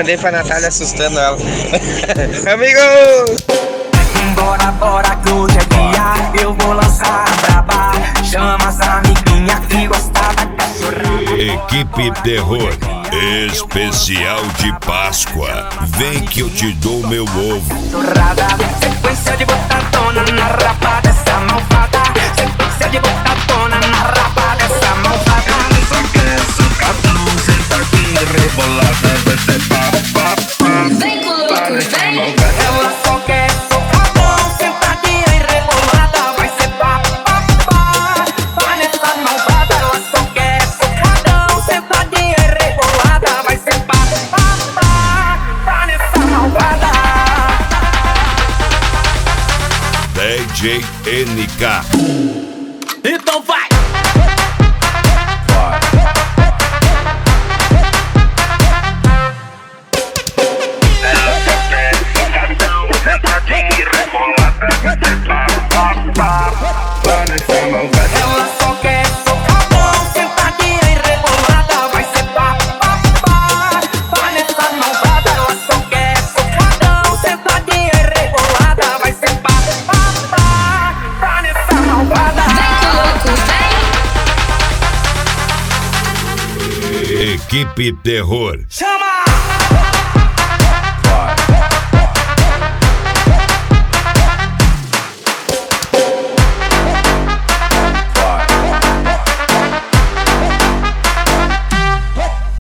mandei pra Natália assustando ela. Amigos! Bora, bora que hoje é dia, eu vou lançar a braba. Chama as amiguinhas que gostam da cachorrada. Equipe Terror, especial de Páscoa. Vem que eu te dou meu ovo. Cachorrada, sequência de botadona na rapa dessa malvada. Sequência de botadona na rapa dessa malvada. Só quer socadão, sentadinha rebolada. Vai ser papapá. Vem com louco, vem! Ela só quer socadão, sentadinha e rebolada. Vai ser papapá. Vai nessa malvada. Ela só quer socadão, sentadinha e rebolada. Vai ser papapá. Vai nessa malvada. DJ NK. Então vai! Ela só quer socadão, sentadinha e rebolada. Vai ser papapá. Vai nessa malvada. Ela só quer socadão, sentadinha e rebolada. Vai ser papapá. Vai nessa malvada. Vem com louco, vem! Equipe Terror. Chama